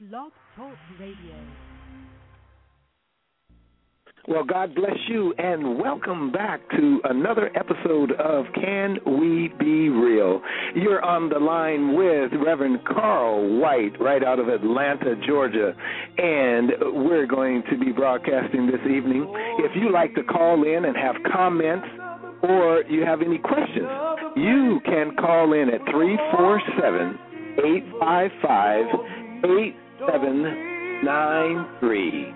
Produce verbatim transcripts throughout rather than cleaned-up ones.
Blog Talk Radio. Well, God bless you, and welcome back to another episode of Can We Be Real? You're on the line with Reverend Carl White, right out of Atlanta, Georgia, and we're going to be broadcasting this evening. If you like to call in and have comments or you have any questions, you can call in at three four seven, eight five five, eight seven nine three.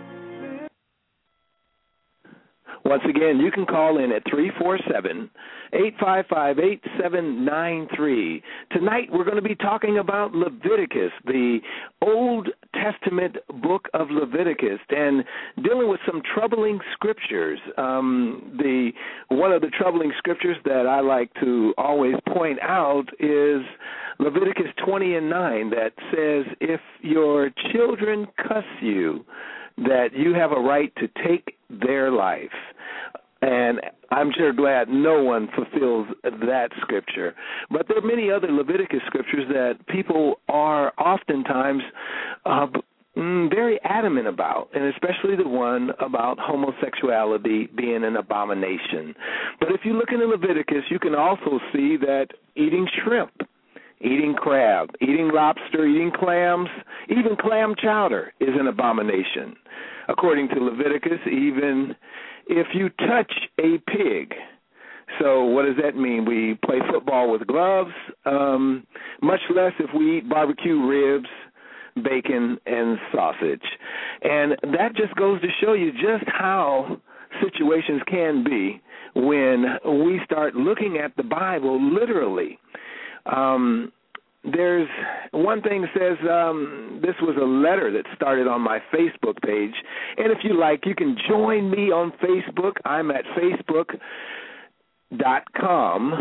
Once again, you can call in at three four seven, eight five five, eight seven nine three. Tonight we're going to be talking about Leviticus, the Old Testament book of Leviticus, and dealing with some troubling scriptures. Um, the one of the troubling scriptures that I like to always point out is Leviticus twenty and nine, that says, if your children cuss you, that you have a right to take their life. And I'm sure glad no one fulfills that scripture. But there are many other Leviticus scriptures that people are oftentimes uh, very adamant about, and especially the one about homosexuality being an abomination. But if you look into Leviticus, you can also see that eating shrimp, eating crab, eating lobster, eating clams, even clam chowder is an abomination. According to Leviticus, even if you touch a pig. So what does that mean? We play football with gloves, um, much less if we eat barbecue ribs, bacon, and sausage. And that just goes to show you just how situations can be when we start looking at the Bible literally. Um, there's one thing that says um, this was a letter that started on my Facebook page. And if you like, you can join me on Facebook. I'm at facebook dot com,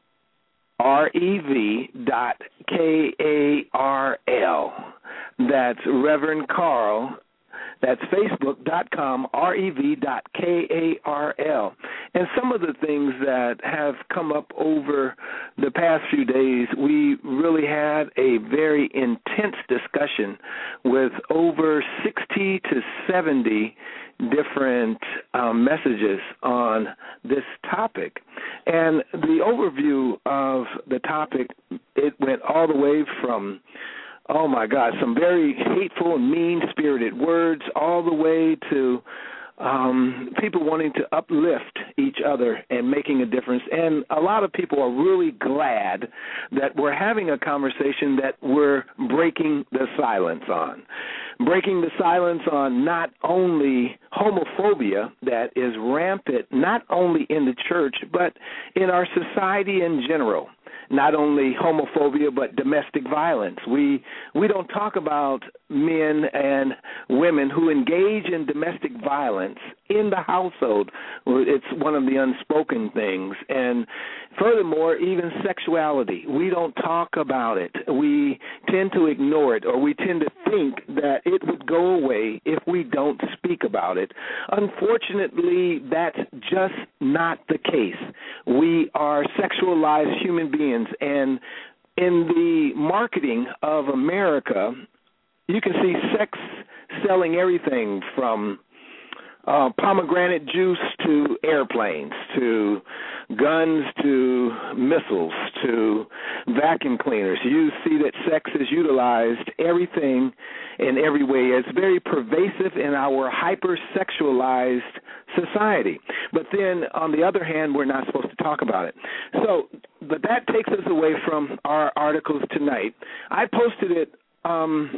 R E V dot K A R L. That's Reverend Carl. That's facebook dot com, R E V dot K A R L. And some of the things that have come up over the past few days, we really had a very intense discussion with over sixty to seventy different um, messages on this topic. And the overview of the topic, it went all the way from oh, my God, some very hateful and mean-spirited words, all the way to um, people wanting to uplift each other and making a difference. And a lot of people are really glad that we're having a conversation that we're breaking the silence on. Breaking the silence on not only homophobia that is rampant, not only in the church, but in our society in general. Not only homophobia, but domestic violence. We we don't talk about men and women who engage in domestic violence in the household. It's one of the unspoken things. And furthermore, even sexuality. We don't talk about it. We tend to ignore it, or we tend to think that it would go away if we don't speak about it. Unfortunately, that's just not the case. We are sexualized human beings. And in the marketing of America, you can see sex selling everything from uh, pomegranate juice to airplanes, to guns, to missiles, to vacuum cleaners. You see that sex is utilized everything in every way. It's very pervasive in our hyper-sexualized society. But then, on the other hand, we're not supposed to talk about it. So, but that takes us away from our articles tonight. I posted it, um,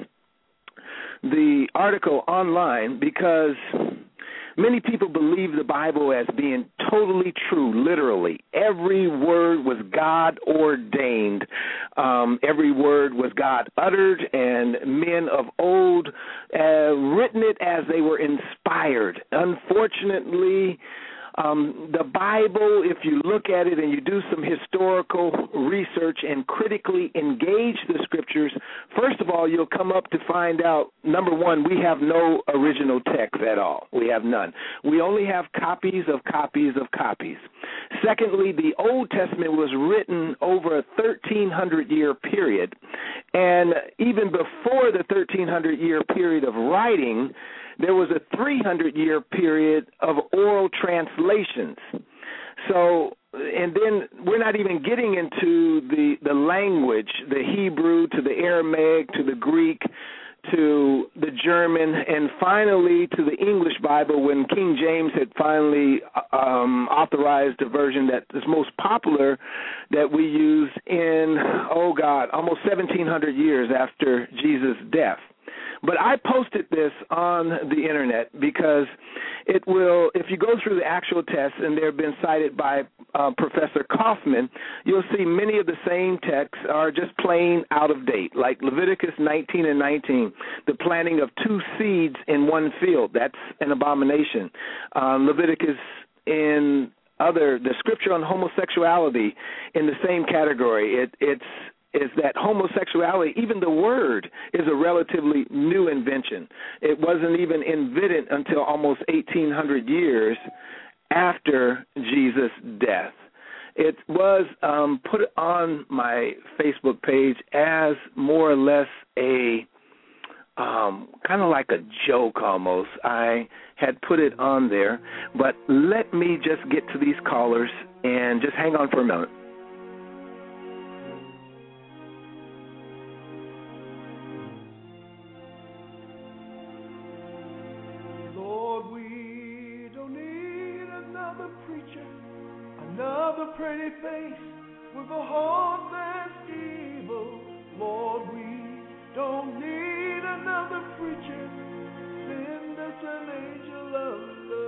the article online, because many people believe the Bible as being totally true, literally. Every word was God ordained. Um, every word was God uttered, and men of old uh, written it as they were inspired. Unfortunately, Um, the Bible, if you look at it and you do some historical research and critically engage the scriptures, first of all, you'll come up to find out, number one, we have no original text at all. We have none. We only have copies of copies of copies. Secondly, the Old Testament was written over a thirteen hundred year period, And even before the thirteen hundred year period of writing, there was a three hundred year period of oral translations. So, and then we're not even getting into the, the language, the Hebrew to the Aramaic to the Greek to the German, and finally to the English Bible when King James had finally um, authorized a version that is most popular that we use in, oh God, almost seventeen hundred years after Jesus' death. But I posted this on the Internet because it will, if you go through the actual tests, and they've been cited by uh, Professor Kaufman, you'll see many of the same texts are just plain out of date, like Leviticus nineteen and nineteen, the planting of two seeds in one field. That's an abomination. Um, Leviticus in other, the scripture on homosexuality in the same category. It, it's is that homosexuality, even the word, is a relatively new invention. It wasn't even invented until almost eighteen hundred years after Jesus' death. It was um, put on my Facebook page as more or less a um, kind of like a joke almost. I had put it on there, but let me just get to these callers and just hang on for a moment. Another pretty face with a heart that's evil. Lord, we don't need another preacher. Send us an angel of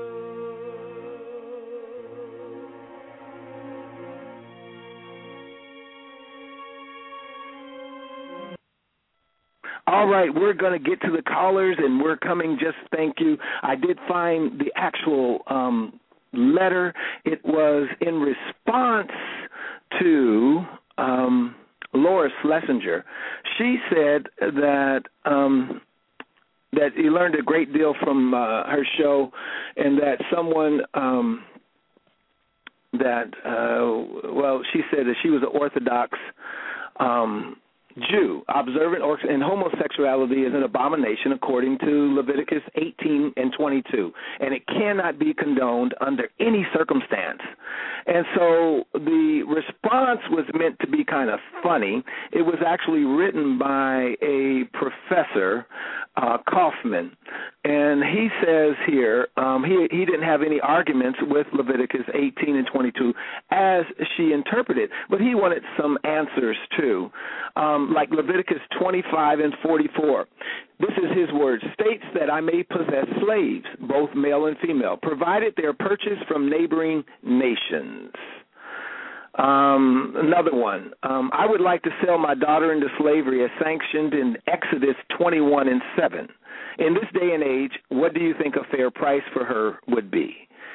love. All right, we're going to get to the callers, and we're coming just, thank you. I did find the actual um letter. It was in response to um, Laura Schlesinger. She said that um, that he learned a great deal from uh, her show, and that someone um, that uh, well, she said that she was an Orthodox Um, Jew, observant, or, and homosexuality is an abomination according to Leviticus eighteen and twenty-two, and it cannot be condoned under any circumstance. And so the response was meant to be kind of funny. It was actually written by a professor, uh, Kaufman, and he says here um, he, he didn't have any arguments with Leviticus eighteen and twenty-two as she interpreted, but he wanted some answers too. Um, like Leviticus twenty-five and forty-four. This is his word, states that I may possess slaves, both male and female, provided they are purchased from neighboring nations. Um, another one, um, I would like to sell my daughter into slavery as sanctioned in Exodus twenty-one and seven. In this day and age, what do you think a fair price for her would be?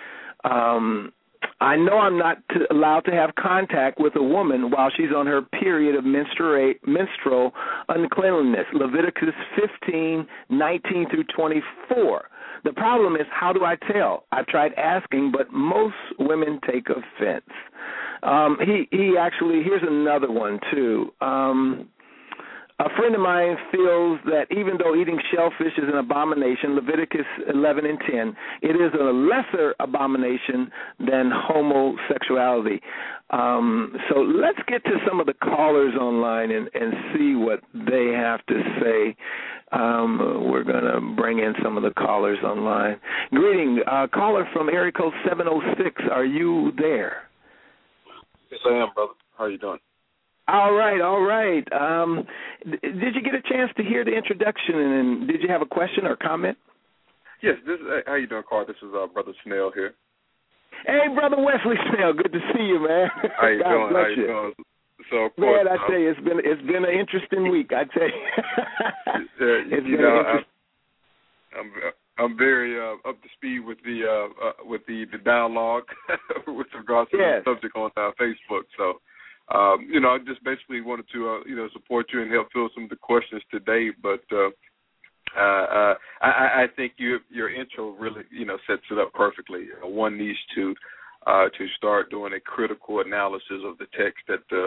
Um I know I'm not to, allowed to have contact with a woman while she's on her period of menstrual uncleanliness, Leviticus fifteen, nineteen through twenty-four. The problem is, how do I tell? I've tried asking, but most women take offense. Um, he, he actually, here's another one, too. Um, A friend of mine feels that even though eating shellfish is an abomination, Leviticus eleven and ten, it is a lesser abomination than homosexuality. Um, so let's get to some of the callers online and, and see what they have to say. Um, we're going to bring in some of the callers online. Greeting, uh, caller from area code seven oh six. Are you there? Yes, I am, brother. How are you doing? All right, all right. Um, did you get a chance to hear the introduction, and did you have a question or comment? Yes. This is, how you doing, Carl? This is uh, Brother Snell here. Hey, Brother Wesley Snell. Good to see you, man. How you God doing? bless how you, you doing? So, of course, man, I uh, tell you, it's been it's been an interesting week. I tell you, uh, it's you been know, interesting. I'm I'm very uh, up to speed with the uh, uh, with the, the dialogue with regards to yes. the subject on uh, Facebook. So. Um, you know, I just basically wanted to, uh, you know, support you and help fill some of the questions today. But uh, uh, uh, I, I think you, your intro really, you know, sets it up perfectly. You know, one needs to uh, to start doing a critical analysis of the text that the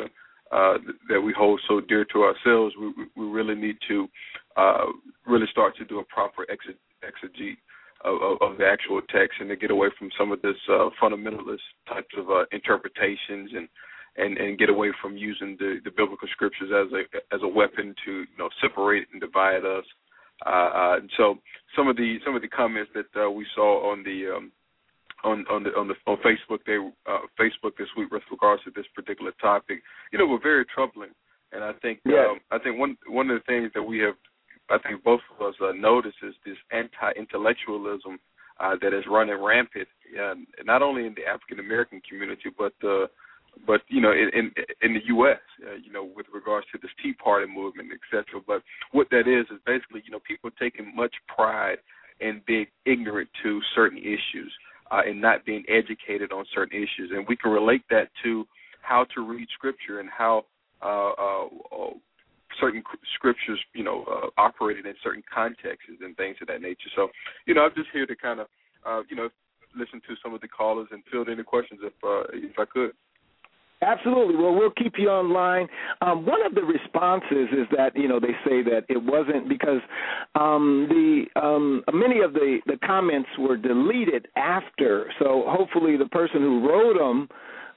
uh, that we hold so dear to ourselves, we, we really need to uh, really start to do a proper exegete of, of, of the actual text, and to get away from some of this uh, fundamentalist types of uh, interpretations, and, and, and get away from using the, the biblical scriptures as a as a weapon to, you know, separate and divide us. Uh, uh, and so some of the some of the comments that uh, we saw on the um, on on the on the on Facebook they uh, Facebook this week with regards to this particular topic, you know, were very troubling. And I think yes. um, I think one one of the things that we have, I think both of us uh, noticed, is this anti-intellectualism uh, that is running rampant, uh, not only in the African American community, but uh, but you know, in in, in the U S, uh, you know, with regards to this Tea Party movement, et cetera. But what that is is basically, you know, people taking much pride in being ignorant to certain issues. Uh, and not being educated on certain issues. And we can relate that to how to read Scripture and how uh, uh, certain Scriptures, you know, uh, operated in certain contexts and things of that nature. So, you know, I'm just here to kind of, uh, you know, listen to some of the callers and field any questions if uh, if I could. Absolutely. Well, we'll keep you online. Um, one of the responses is that, you know, they say that it wasn't because um, the um, many of the, the comments were deleted after. So hopefully the person who wrote them,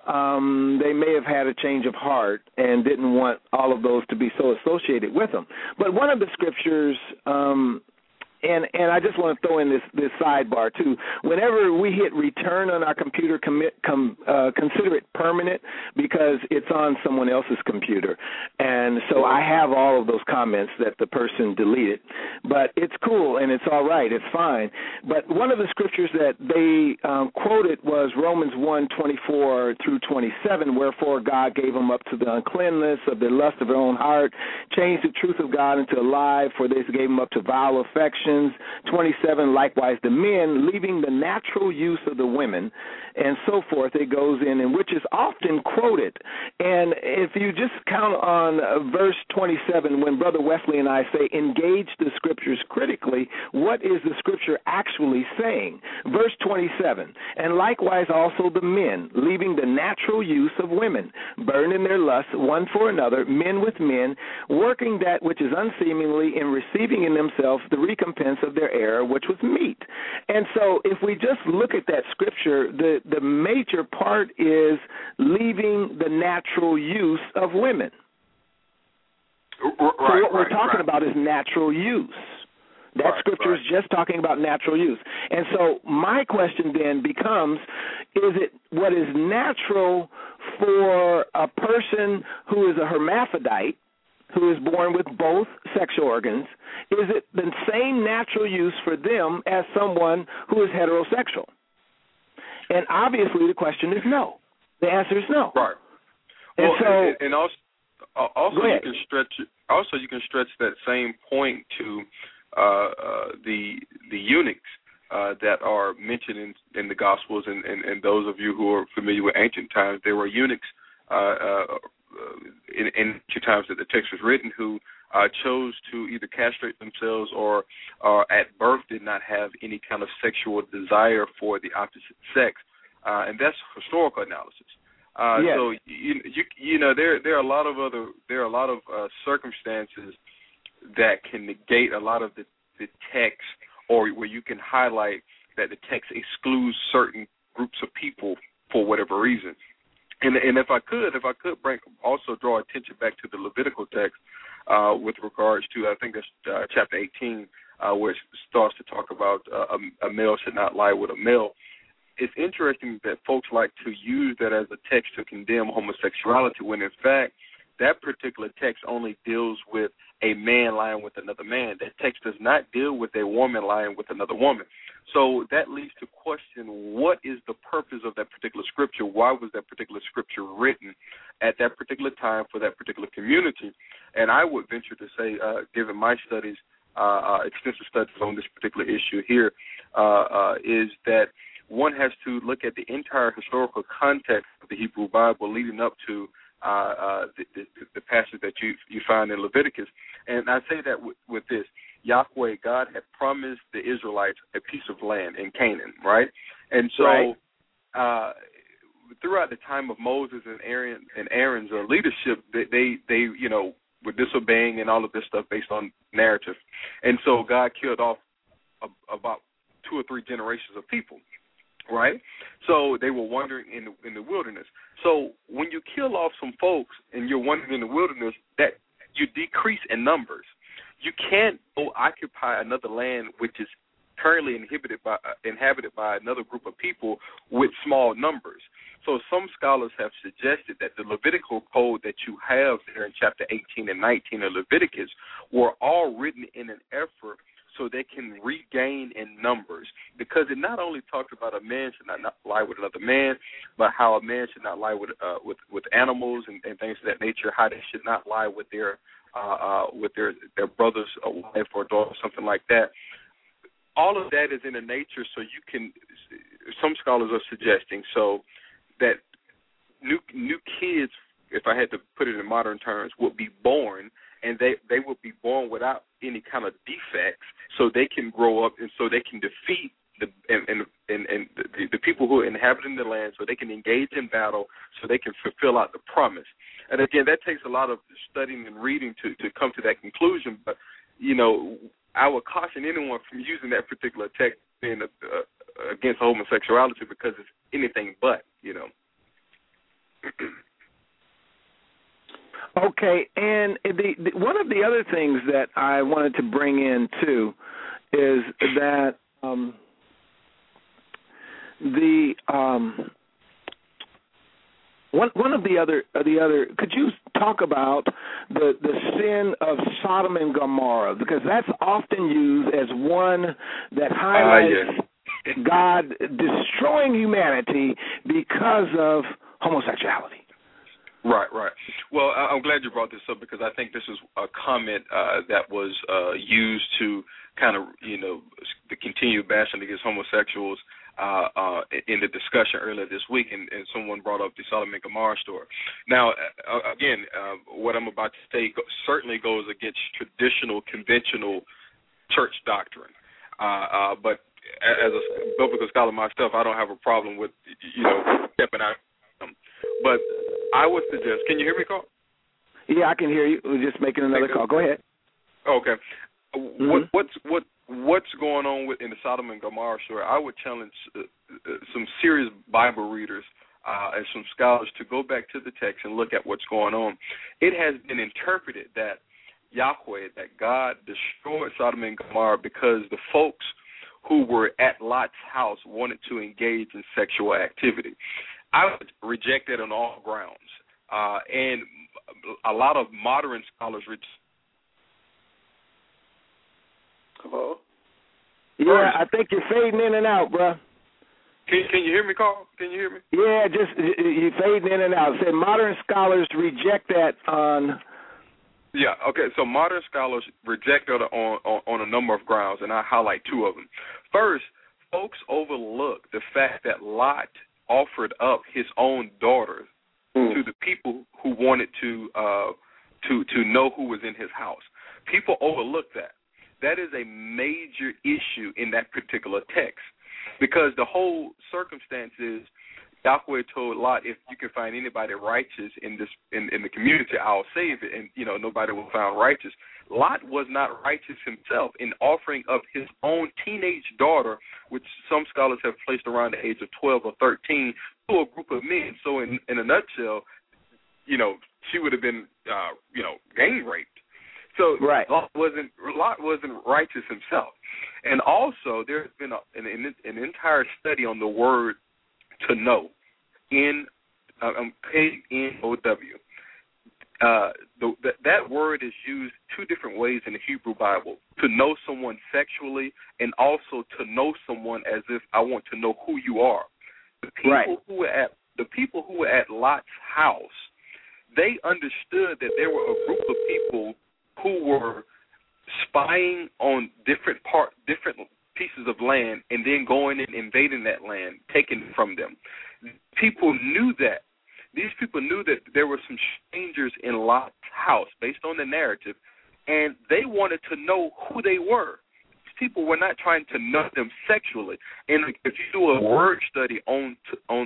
um, they may have had a change of heart and didn't want all of those to be so associated with them. But one of the scriptures, um, And and I just want to throw in this, this sidebar, too. Whenever we hit return on our computer, commit, com, uh, consider it permanent because it's on someone else's computer. And so I have all of those comments that the person deleted. But it's cool and it's all right. It's fine. But one of the scriptures that they um, quoted was Romans one, twenty-four through twenty-seven, wherefore God gave them up to the uncleanness of the lust of their own heart, changed the truth of God into a lie, for they gave them up to vile affection. twenty-seven, likewise the men, leaving the natural use of the women, and so forth. It goes in, and which is often quoted. And if you just count on uh, verse twenty-seven, when Brother Wesley and I say, engage the scriptures critically, what is the scripture actually saying? Verse twenty-seven, and likewise also the men, leaving the natural use of women, burned in their lust one for another, men with men, working that which is unseemly, and receiving in themselves the recompense of their error, which was meat. And so if we just look at that scripture, the, the major part is leaving the natural use of women. Right, so what we're right, talking right. about is natural use. That right, scripture right. is just talking about natural use. And so my question then becomes, is it what is natural for a person who is a hermaphrodite, who is born with both sexual organs, is it the same natural use for them as someone who is heterosexual? And obviously the question is no. The answer is no. Right. And well, so, and, and also, also go you ahead. can stretch it. Also, you can stretch that same point to uh, uh, the the eunuchs uh, that are mentioned in, in the Gospels, and, and, and those of you who are familiar with ancient times, there were eunuchs uh, uh, in, in ancient times that the text was written who uh, chose to either castrate themselves or uh, at birth did not have any kind of sexual desire for the opposite sex, uh, and that's historical analysis. Uh, yes. So you, you you know there there are a lot of other there are a lot of uh, circumstances that can negate a lot of the, the text, or where you can highlight that the text excludes certain groups of people for whatever reason. And and if I could, if I could bring also draw attention back to the Levitical text uh, with regards to, I think that's uh, chapter eighteen, uh, where it starts to talk about uh, a, a male should not lie with a male. It's interesting that folks like to use that as a text to condemn homosexuality, when in fact that particular text only deals with a man lying with another man. That text does not deal with a woman lying with another woman. So that leads to question, what is the purpose of that particular scripture? Why was that particular scripture written at that particular time for that particular community? And I would venture to say, uh, given my studies, uh, uh, extensive studies on this particular issue here, uh, uh, is that one has to look at the entire historical context of the Hebrew Bible leading up to uh, uh, the, the, the passage that you you find in Leviticus. And I say that with, with this. Yahweh, God, had promised the Israelites a piece of land in Canaan, right? And so right. uh, throughout the time of Moses and Aaron and Aaron's uh, leadership, they, they they you know were disobeying and all of this stuff based on narrative, and so God killed off a, about two or three generations of people, right? So they were wandering in the, in the wilderness. So when you kill off some folks and you're wandering in the wilderness, that you decrease in numbers. You can't go occupy another land which is currently inhabited by uh, inhabited by another group of people with small numbers. So some scholars have suggested that the Levitical code that you have there in chapter eighteen and nineteen of Leviticus were all written in an effort so they can regain in numbers, because it not only talks about a man should not, not lie with another man, but how a man should not lie with uh, with, with animals and, and things of that nature, how they should not lie with their uh, uh, with their, their brother's wife or daughter, something like that. All of that is in a nature so you can, some scholars are suggesting, so that new new kids, if I had to put it in modern terms, would be born, and they, they would be born without any kind of defects, so they can grow up and so they can defeat the and and, and, and the, the people who are inhabiting the land, so they can engage in battle, so they can fulfill out the promise. And again, that takes a lot of studying and reading to, to come to that conclusion. But, you know, I would caution anyone from using that particular text being uh, against homosexuality, because it's anything but, you know. Okay, and the, the one of the other things that I wanted to bring in too is that um, the um, one one of the other uh, the other could you talk about the the sin of Sodom and Gomorrah, because that's often used as one that highlights uh, yeah. God destroying humanity because of homosexuality. Right, right. Well, I'm glad you brought this up, because I think this is a comment uh, that was uh, used to kind of, you know, the continued bashing against homosexuals uh, uh, in the discussion earlier this week, and, and someone brought up the Sodom and Gomorrah story. Now, uh, again, uh, what I'm about to say go- certainly goes against traditional, conventional church doctrine, uh, uh, but as a biblical scholar myself, I don't have a problem with, you know, stepping out. But I would suggest, can you hear me, Carl? Yeah, I can hear you. We're just making another call. Go ahead. Okay. Mm-hmm. What, what's what what's going on with in the Sodom and Gomorrah story? I would challenge uh, uh, some serious Bible readers uh, and some scholars to go back to the text and look at what's going on. It has been interpreted that Yahweh, that God destroyed Sodom and Gomorrah because the folks who were at Lot's house wanted to engage in sexual activity. I would reject that on all grounds. Uh, and a lot of modern scholars reject. Hello? Yeah, First, I think you're fading in and out, bro. Can, can you hear me, Carl? Can you hear me? Yeah, just you're fading in and out. Said modern scholars reject that on. Yeah, okay, so modern scholars reject that on, on, on a number of grounds, and I highlight two of them. First, folks overlook the fact that Lot offered up his own daughter mm. to the people who wanted to uh, to to know who was in his house. People overlook that. That is a major issue in that particular text, because the whole circumstance is Yahweh told Lot, if you can find anybody righteous in this in, in the community, I'll save it, and you know nobody will find righteous. Lot was not righteous himself in offering up his own teenage daughter, which some scholars have placed around the age of twelve or thirteen, to a group of men. So in, in a nutshell, you know, she would have been, uh, you know, gang raped. So right. Lot wasn't Lot wasn't righteous himself. And also, there's been a, an, an entire study on the word to know, in um, K N O W. Uh, the, the, that word is used two different ways in the Hebrew Bible: to know someone sexually, and also to know someone as if I want to know who you are. The people right. who were at the people who were at Lot's house, they understood that there were a group of people who were spying on different part, different pieces of land, and then going and invading that land, taking it from them. People knew that. These people knew that there were some strangers in Lot's house, based on the narrative, and they wanted to know who they were. People were not trying to know them sexually. And if you do a word study on to, on the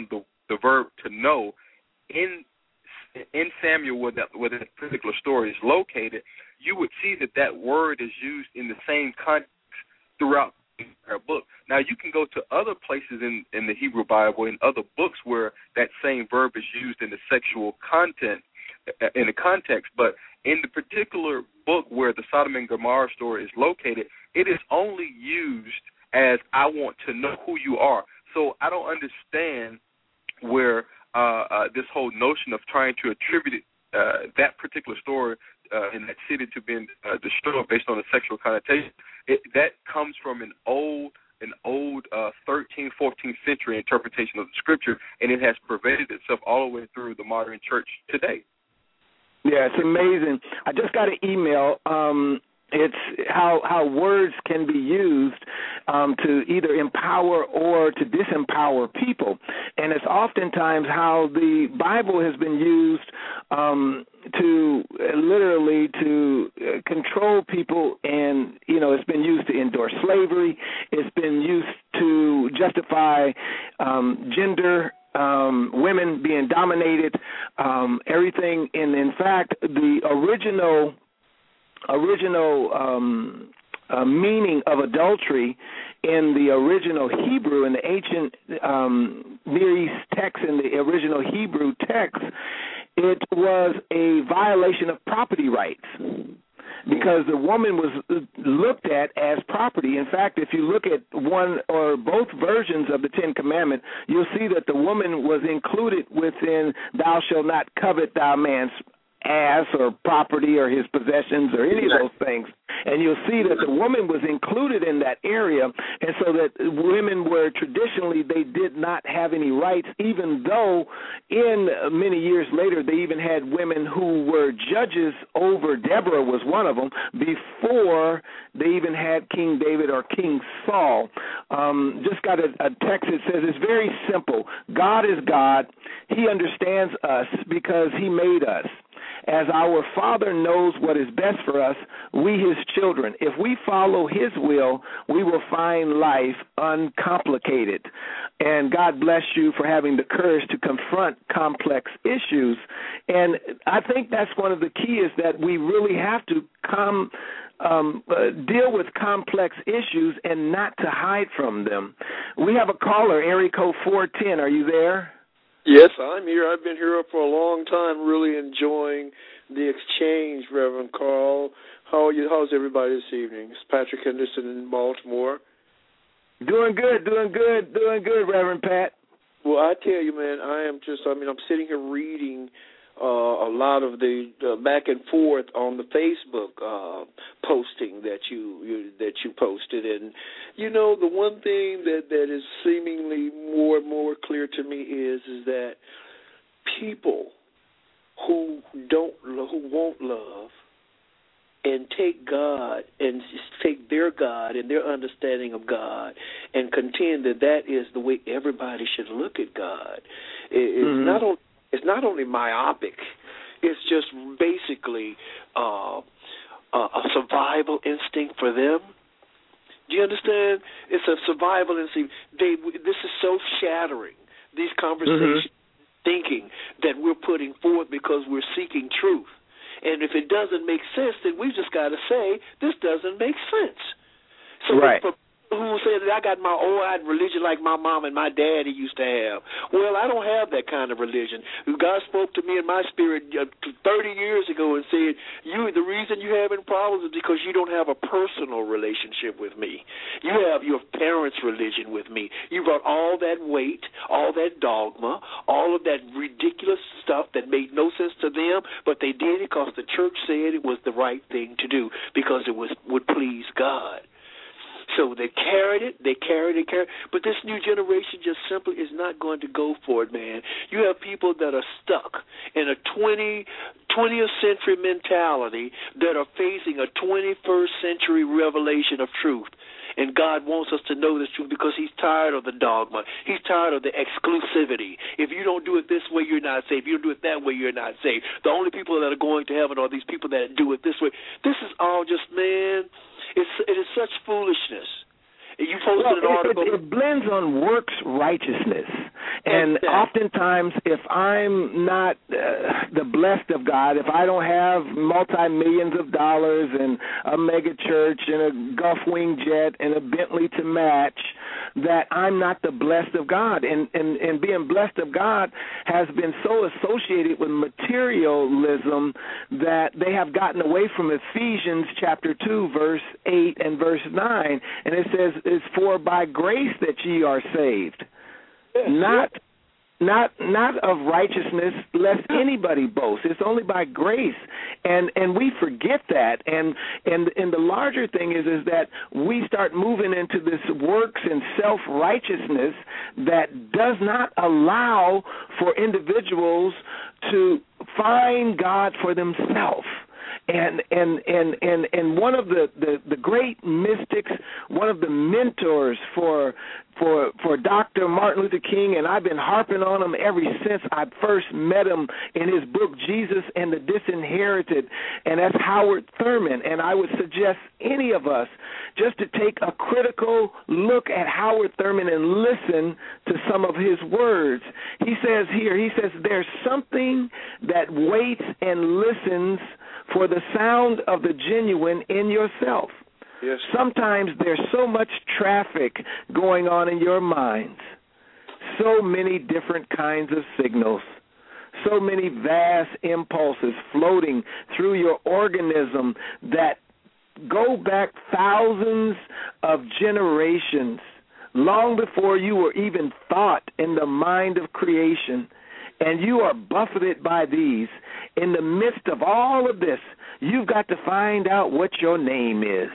the verb to know in in Samuel, where that, where that particular story is located, you would see that that word is used in the same context throughout the entire book. Now, you can go to other places in, in the Hebrew Bible, in other books, where that same verb is used in the sexual content, in the context, but in the particular book where the Sodom and Gomorrah story is located, it is only used as I want to know who you are. So I don't understand where uh, uh, this whole notion of trying to attribute uh, that particular story uh, in that city to being uh, destroyed based on a sexual connotation, it, that comes from an old an old uh, thirteenth, fourteenth century interpretation of the scripture, and it has pervaded itself all the way through the modern church today. Yeah, it's amazing. I just got an email. Um, it's how how words can be used um, to either empower or to disempower people, and it's oftentimes how the Bible has been used um, to uh, literally to uh, control people, and you know it's been used to endorse slavery. It's been used to justify um, gender. Um, women being dominated, um, everything, and in fact, the original original um, uh, meaning of adultery in the original Hebrew, in the ancient um, Near East text, in the original Hebrew text, it was a violation of property rights, because the woman was looked at as property. In fact, if you look at one or both versions of the Ten Commandments, you'll see that the woman was included within thou shalt not covet thy man's ass or property or his possessions or any of those things. And you'll see that the woman was included in that area, and so that women were traditionally, they did not have any rights, even though in many years later they even had women who were judges over, Deborah was one of them, before they even had King David or King Saul. Um, just got a, a text that says it's very simple. God is God. He understands us because he made us. As our Father knows what is best for us, we, his children, if we follow his will, we will find life uncomplicated. And God bless you for having the courage to confront complex issues. And I think that's one of the keys, is that we really have to come um, uh, deal with complex issues and not to hide from them. We have a caller, area code four ten. Are you there? Yes, I'm here. I've been here for a long time, really enjoying the exchange, Reverend Carl. How are you? How's everybody this evening? It's Patrick Henderson in Baltimore. Doing good, doing good, doing good, Reverend Pat. Well, I tell you, man, I am just, I mean, I'm sitting here reading uh, a lot of the uh, back and forth on the Facebook uh, posting that you, you that you posted. And, you know, the one thing that, that is seemingly more and more clear to me is, is that people who don't, who won't love and take God and take their God and their understanding of God and contend that that is the way everybody should look at God. It's mm-hmm. not only it's not only myopic, it's just basically uh, a survival instinct for them. Do you understand? It's a survival instinct. They, this is so shattering, these conversations, mm-hmm. thinking that we're putting forth because we're seeking truth. And if it doesn't make sense, then we've just got to say, this doesn't make sense. So right. for people who say that I got my old religion like my mom and my daddy used to have, well, I don't have that kind of religion. God spoke to me in my spirit thirty years ago and said, "You, the reason you're having problems is because you don't have a personal relationship with me. You have your parents' religion with me. You brought all that weight, all that dogma, all of that ridiculous stuff that made no sense to them, but they did it because the church said it was the right thing to do because it was would please God." So they carried it, they carried it, carried it. But this new generation just simply is not going to go for it, man. You have people that are stuck in a twentieth century mentality that are facing a twenty-first century revelation of truth. And God wants us to know this truth because he's tired of the dogma. He's tired of the exclusivity. If you don't do it this way, you're not saved. If you don't do it that way, you're not saved. The only people that are going to heaven are these people that do it this way. This is all just, man, it's, it is such foolishness. You posted well, an article. It, it, it blends on works righteousness. And Exactly. oftentimes, if I'm not uh, the blessed of God, if I don't have multi-millions of dollars and a mega church and a Gulfwing jet and a Bentley to match, that I'm not the blessed of God. And, and, and being blessed of God has been so associated with materialism that they have gotten away from Ephesians chapter two, verse eight and verse nine. And it says, it's for by grace that ye are saved. Yes, Not yes. not not of righteousness, lest anybody boast. It's only by grace, and and we forget that. And and and the larger thing is is that we start moving into this works and self righteousness that does not allow for individuals to find God for themselves. And and and and and one of the, the, the great mystics, one of the mentors for for for Doctor Martin Luther King, and I've been harping on him ever since I first met him in his book Jesus and the Disinherited, and that's Howard Thurman. And I would suggest any of us just to take a critical look at Howard Thurman and listen to some of his words. He says here, he says, there's something that waits and listens for the sound of the genuine in yourself. Yes. Sometimes there's so much traffic going on in your minds, so many different kinds of signals, so many vast impulses floating through your organism that go back thousands of generations, long before you were even thought in the mind of creation. And you are buffeted by these. In the midst of all of this, you've got to find out what your name is.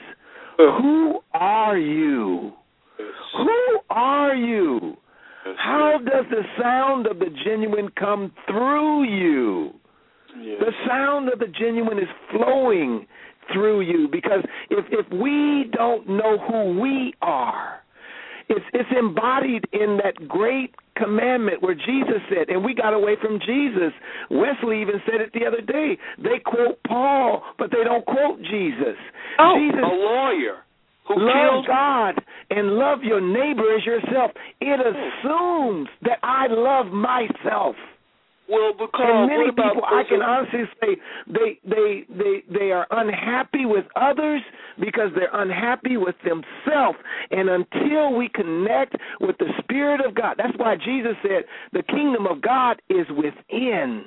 Who are you? Yes. Who are you? Yes. How does the sound of the genuine come through you? Yes. The sound of the genuine is flowing through you, because if, if we don't know who we are, it's, it's embodied in that great commandment where Jesus said, and we got away from Jesus. Wesley even said it the other day. They quote Paul, but they don't quote Jesus. Oh, Jesus, a lawyer who love killed God and love your neighbor as yourself. It assumes that I love myself. Well, because And many what about people, I can honestly say, they they they they are unhappy with others because they're unhappy with themselves. And until we connect with the Spirit of God, that's why Jesus said, the kingdom of God is within.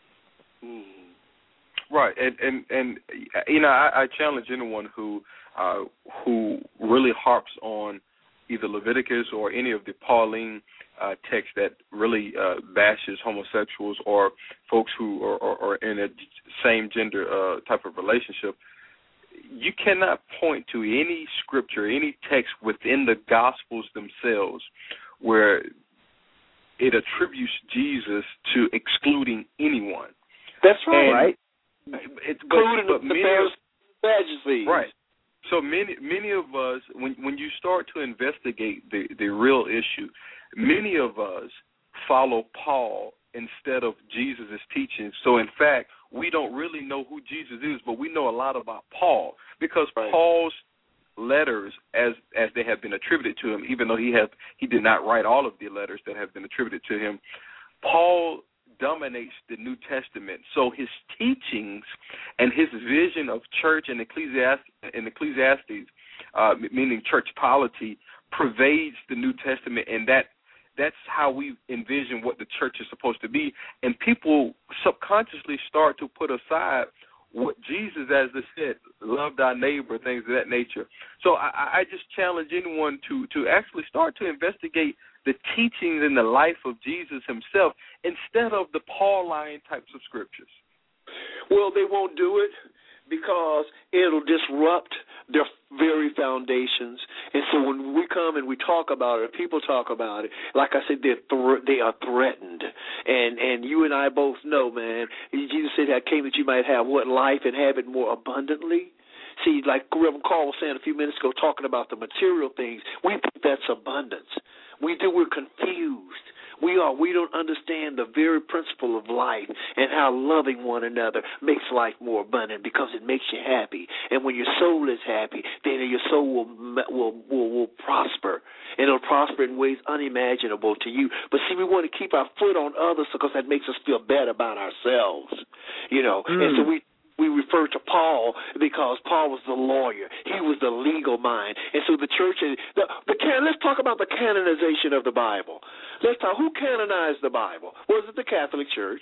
Right, and and and you know, I, I challenge anyone who uh, who really harps on either Leviticus or any of the Pauline uh, text that really uh, bashes homosexuals or folks who are, are, are in a same gender uh, type of relationship. You cannot point to any scripture, any text within the Gospels themselves where it attributes Jesus to excluding anyone. That's right. And Right? It's but, Including but the many Pharisees, of, Sadducees. right. So many many of us, when when you start to investigate the, the real issue, many of us follow Paul instead of Jesus' teachings. So in fact, we don't really know who Jesus is, but we know a lot about Paul because Right. Paul's letters, as as they have been attributed to him, even though he have he did not write all of the letters that have been attributed to him, Paul dominates the New Testament. So his teachings and his vision of church and Ecclesiastes, and Ecclesiastes uh, meaning church polity, pervades the New Testament, and that that's how we envision what the church is supposed to be. And people subconsciously start to put aside what Jesus, as they said, love thy neighbor, things of that nature. So I, I just challenge anyone to, to actually start to investigate the teachings and the life of Jesus himself instead of the Pauline types of scriptures. Well, they won't do it because it'll disrupt their very foundations. And so when we come and we talk about it, people talk about it, like I said, they're th- they are threatened. And and you and I both know, man, Jesus said that came that you might have what, life and have it more abundantly. See, like Reverend Carl was saying a few minutes ago, talking about the material things, we think that's abundance. We do. We're confused. We are. We don't understand the very principle of life and how loving one another makes life more abundant because it makes you happy. And when your soul is happy, then your soul will will will, will prosper. And it'll prosper in ways unimaginable to you. But see, we want to keep our foot on others because that makes us feel bad about ourselves. You know, mm. and so we. We refer to Paul because Paul was the lawyer. He was the legal mind. And so the church, the, the can, let's talk about the canonization of the Bible. Let's talk, who canonized the Bible? Was it the Catholic Church?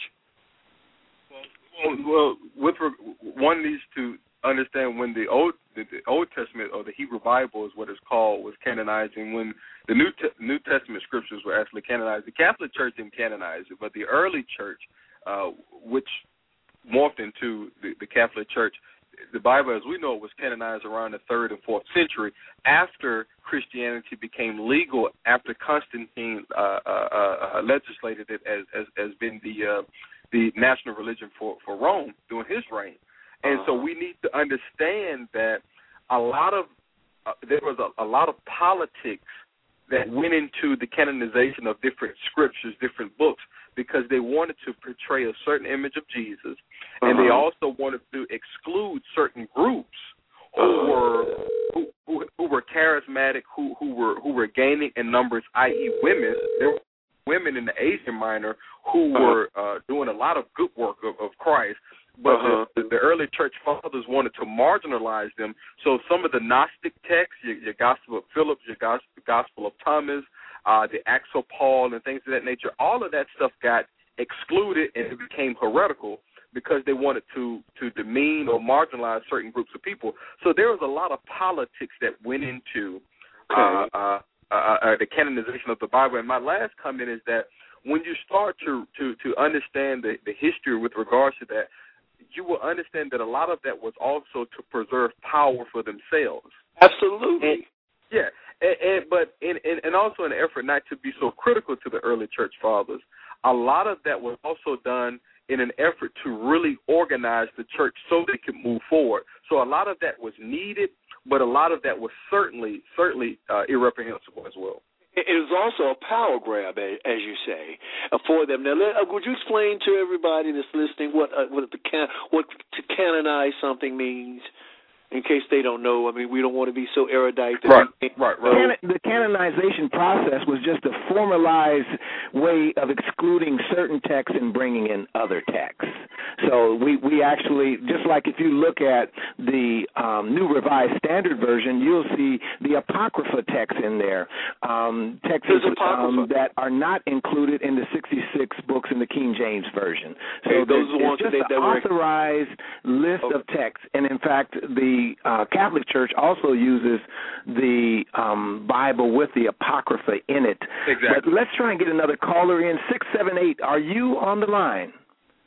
Well, well with, one needs to understand when the Old the, the Old Testament, or the Hebrew Bible is what it's called, was canonizing, when the New, Te- New Testament scriptures were actually canonized. The Catholic Church didn't canonize it, but the early church, uh, which morphed into the, the Catholic Church, the Bible as we know it was canonized around the third and fourth century after Christianity became legal, after Constantine uh, uh, uh, legislated it as as, as being the uh, the national religion for, for Rome during his reign. And uh-huh. so we need to understand that a lot of uh, there was a, a lot of politics that went into the canonization of different scriptures, different books, because they wanted to portray a certain image of Jesus, and uh-huh. they also wanted to exclude certain groups who uh-huh. were who, who, who were charismatic, who who were who were gaining in numbers, that is, women. There were women in the Asia Minor who uh-huh. were uh, doing a lot of good work of, of Christ, but uh-huh. the, the early church fathers wanted to marginalize them. So some of the Gnostic texts, your, your Gospel of Philip, your Gospel, Gospel of Thomas, Uh, the Acts of Paul and things of that nature, all of that stuff got excluded and it became heretical because they wanted to, to demean or marginalize certain groups of people. So there was a lot of politics that went into uh, uh, uh, uh, the canonization of the Bible. And my last comment is that when you start to, to, to understand the, the history with regards to that, you will understand that a lot of that was also to preserve power for themselves. Absolutely. And, yeah. And, and, but in, in, and also in an effort not to be so critical to the early church fathers, a lot of that was also done in an effort to really organize the church so they could move forward. So a lot of that was needed, but a lot of that was certainly certainly uh, irreprehensible as well. It is also a power grab, as you say, for them. Now, let, uh, would you explain to everybody that's listening what uh, what the can, what to canonize something means? In case they don't know, I mean, we don't want to be so erudite. That right, right, right. Can- the canonization process was just a formalized way of excluding certain texts and bringing in other texts. So we, we actually, just like if you look at the um, New Revised Standard Version, you'll see the Apocrypha texts in there, um, texts um, that are not included in the sixty-six books in the King James Version. So hey, those are the ones just that, that an were authorized list okay. of texts. And, in fact, the The uh, Catholic Church also uses the um, Bible with the Apocrypha in it. Exactly. But let's try and get another caller in. six seven eight, are you on the line?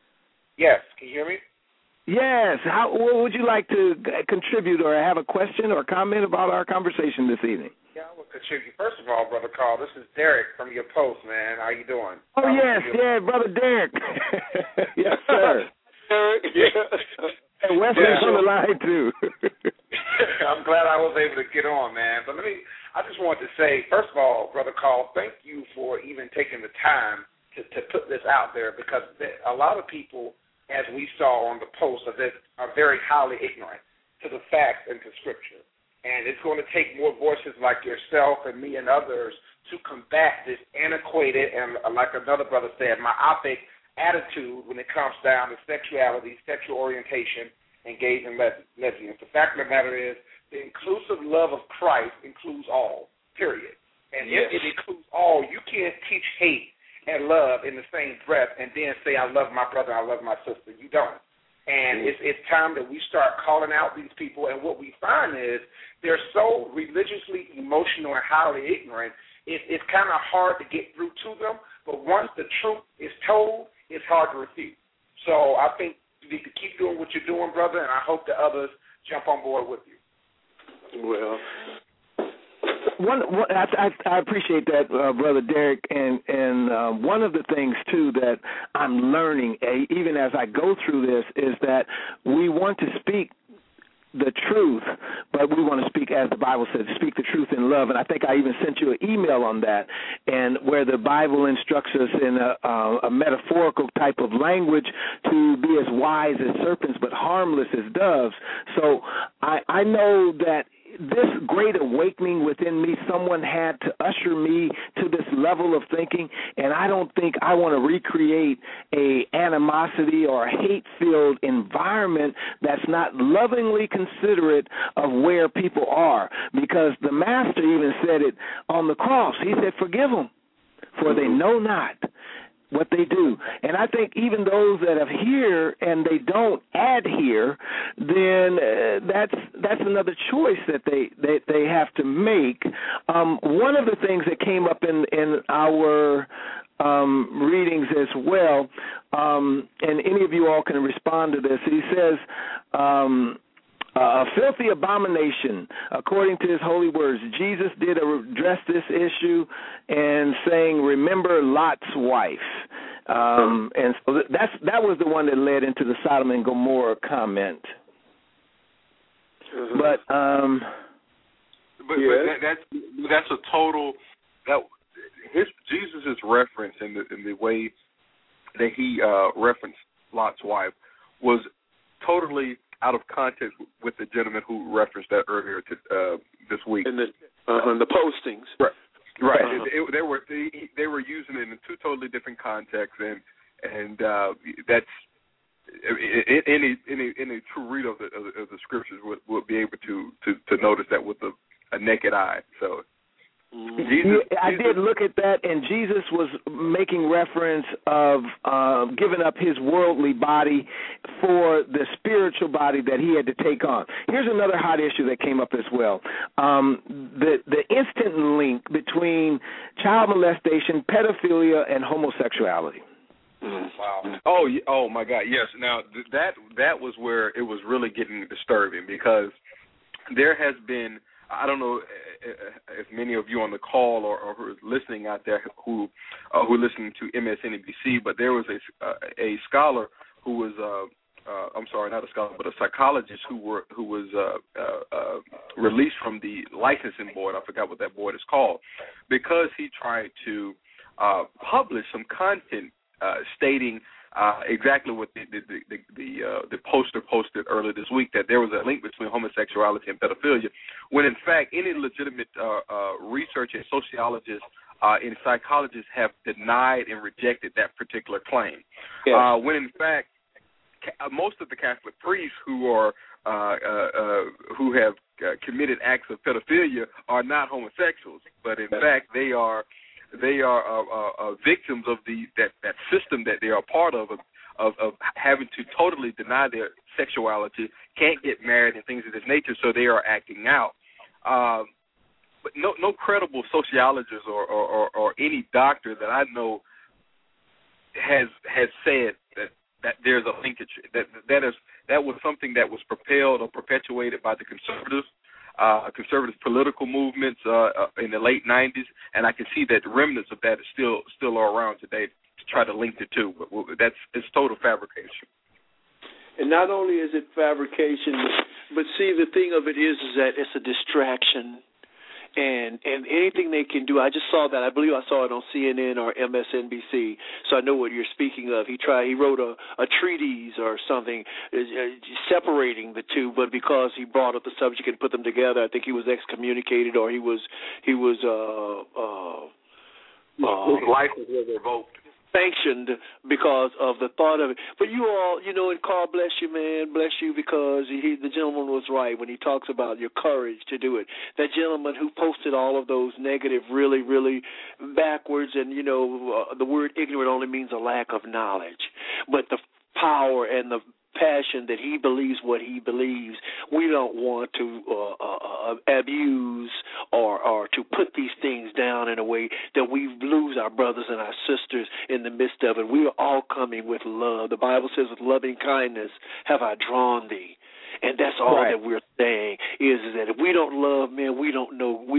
Yes. Can you hear me? Yes. How, what would you like to contribute or have a question or comment about our conversation this evening? Yeah, I will contribute. First of all, Brother Carl, this is Derek from your post, man. How you doing? Oh, How yes. Yeah, Brother Derek. Yes, sir. Derek. Yeah. And Wesley's yeah. on the line, too. I'm glad I was able to get on, man. But let me, I just wanted to say, first of all, Brother Carl, thank you for even taking the time to, to put this out there, because a lot of people, as we saw on the post, are, that are very highly ignorant to the facts and to Scripture. And it's going to take more voices like yourself and me and others to combat this antiquated and, like another brother said, myopic attitude when it comes down to sexuality, sexual orientation, and gays and les- lesbians. The fact of the matter is the inclusive love of Christ includes all, period. And yes. if it includes all, you can't teach hate and love in the same breath and then say, I love my brother, I love my sister. You don't. And mm-hmm. it's, it's time that we start calling out these people. And what we find is they're so religiously emotional and highly ignorant, it, it's kind of hard to get through to them. But once the truth is told, it's hard to refute. So I think you need to keep doing what you're doing, brother, and I hope that others jump on board with you. Well, one, one I, I, I appreciate that, uh, Brother Derek, and and uh, one of the things too that I'm learning, uh, even as I go through this, is that we want to speak the truth, but we want to speak, as the Bible says, speak the truth in love. And I think I even sent you an email on that, and where the Bible instructs us in a, uh, a metaphorical type of language to be as wise as serpents but harmless as doves. So I, I know that this great awakening within me, someone had to usher me to this level of thinking, and I don't think I want to recreate a animosity or a hate-filled environment that's not lovingly considerate of where people are, because the Master even said it on the cross. He said, forgive them, for they know not what they do. And I think even those that have here and they don't adhere, then uh, that's that's another choice that they they, they have to make. Um, one of the things that came up in in our um, readings as well, um, and any of you all can respond to this. He says, Um, a filthy abomination, according to his holy words. Jesus did address this issue and saying, remember Lot's wife. Um, and so that's that was the one that led into the Sodom and Gomorrah comment. Mm-hmm. But, um, but, yes. but that, that's that's a total that his Jesus' reference in the in the way that he uh, referenced Lot's wife was totally out of context with the gentleman who referenced that earlier to, uh, this week. In the uh, in the postings, right? Right. Uh-huh. It, it, they were they, they were using it in two totally different contexts, and and uh, that's it, any any any true reader of the of the, of the scriptures would, would be able to, to, to notice that with a, a naked eye. So. Jesus, I Jesus. did look at that, and Jesus was making reference of uh, giving up his worldly body for the spiritual body that he had to take on. Here's another hot issue that came up as well. Um, the, the instant link between child molestation, pedophilia, and homosexuality. Wow. Oh, oh my God, yes. Now, th- that that was where it was really getting disturbing, because there has been, I don't know if many of you on the call or, or who are listening out there who uh, who are listening to M S N B C, but there was a, uh, a scholar who was, uh, uh, I'm sorry, not a scholar, but a psychologist who were who was uh, uh, uh, released from the licensing board. I forgot what that board is called, because he tried to uh, publish some content uh, stating Uh, exactly what the the the, the, uh, the poster posted earlier this week, that there was a link between homosexuality and pedophilia, when in fact any legitimate uh, uh, researcher, sociologists, uh, and psychologists have denied and rejected that particular claim. Yes. Uh, when in fact ca- most of the Catholic priests who are uh, uh, uh, who have uh, committed acts of pedophilia are not homosexuals, but in fact they are. They are uh, uh, uh, victims of the that, that system that they are part of, of, of, of having to totally deny their sexuality, can't get married, and things of this nature, so they are acting out. Um, but no, no credible sociologist or, or, or, or any doctor that I know has has said that, that there's a linkage. That that is that was something that was propelled or perpetuated by the conservatives. Uh, conservative political movements uh, uh, in the late nineties, and I can see that the remnants of that is still still are around today to try to link the two. But that's it's total fabrication. And not only is it fabrication, but see, the thing of it is, is that it's a distraction, and and anything they can do. I just saw that. I believe I saw it on C N N or M S N B C, so I know what you're speaking of. He tried. He wrote a, a treatise or something uh, separating the two, but because he brought up the subject and put them together, I think he was excommunicated, or he was he was uh, uh, uh, his license was revoked. Sanctioned because of the thought of it. But you all, you know, and Carl, bless you, man, bless you, because he, the gentleman was right when he talks about your courage to do it. That gentleman who posted all of those negative, really, really backwards, and, you know, uh, the word ignorant only means a lack of knowledge. But the power and the passion that he believes what he believes, we don't want to uh, uh, abuse or, or to put these things down in a way that we lose our brothers and our sisters in the midst of it. We are all coming with love. The Bible says, with loving kindness have I drawn thee. And that's all right. that we're saying is, is that if we don't love men, we don't know we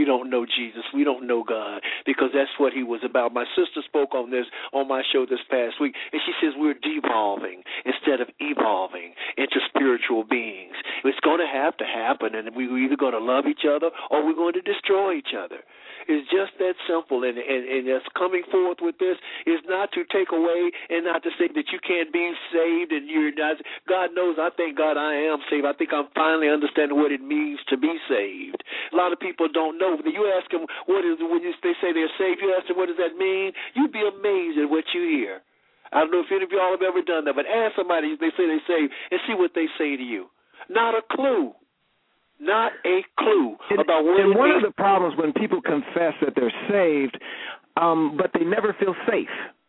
don't know Jesus. We don't know God, because that's what he was about. My sister spoke on this on my show this past week, and she says we're devolving instead of evolving into spiritual beings. It's going to have to happen, and we're either going to love each other or we're going to destroy each other. It's just that simple, and, and, and us coming forth with this is not to take away and not to say that you can't be saved and you're not. God knows, I thank God I am saved. I think I'm finally understanding what it means to be saved. A lot of people don't know. When you ask them what is when you, they say they're saved, you ask them what does that mean, you'd be amazed at what you hear. I don't know if any of y'all have ever done that, but ask somebody, they say they're saved, and see what they say to you. Not a clue. Not a clue and, about what and it one means. of the problems when people confess that they're saved, um, but they never feel safe.